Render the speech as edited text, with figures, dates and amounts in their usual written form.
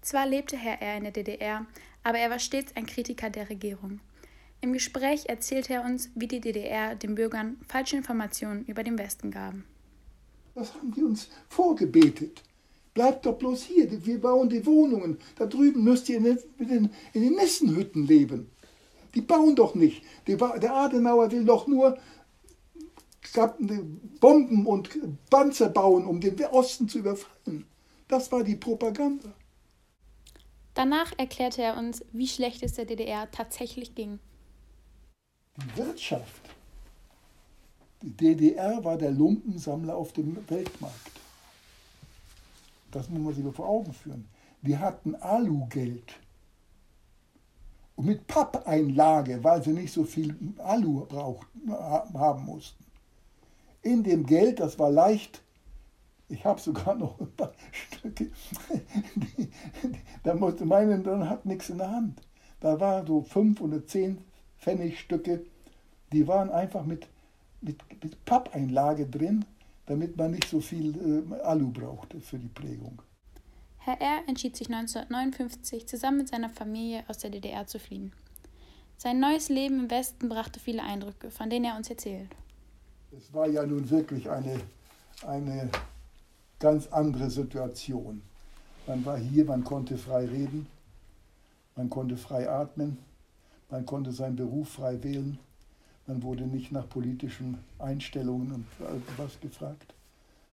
Zwar lebte Herr R. in der DDR, aber er war stets ein Kritiker der Regierung. Im Gespräch erzählte er uns, wie die DDR den Bürgern falsche Informationen über den Westen gaben. Das haben die uns vorgebetet. Bleibt doch bloß hier, wir bauen die Wohnungen. Da drüben müsst ihr in den Nissenhütten leben. Die bauen doch nicht. Der Adenauer will doch nur Bomben und Panzer bauen, um den Osten zu überfallen. Das war die Propaganda. Danach erklärte er uns, wie schlecht es der DDR tatsächlich ging. Die Wirtschaft. Die DDR war der Lumpensammler auf dem Weltmarkt. Das muss man sich vor Augen führen. Die hatten Alugeld. Und mit Pappeinlage, weil sie nicht so viel Alu haben mussten. In dem Geld, das war leicht, ich habe sogar noch ein paar Stücke, da musste meinen, dann hat nichts in der Hand. Da waren so 5 oder 10 Pfennigstücke, die waren einfach mit Pappeinlage drin, damit man nicht so viel Alu brauchte für die Prägung. Herr R. entschied sich 1959, zusammen mit seiner Familie aus der DDR zu fliehen. Sein neues Leben im Westen brachte viele Eindrücke, von denen er uns erzählt. Es war ja nun wirklich eine ganz andere Situation. Man war hier, man konnte frei reden, man konnte frei atmen, man konnte seinen Beruf frei wählen, man wurde nicht nach politischen Einstellungen und was gefragt.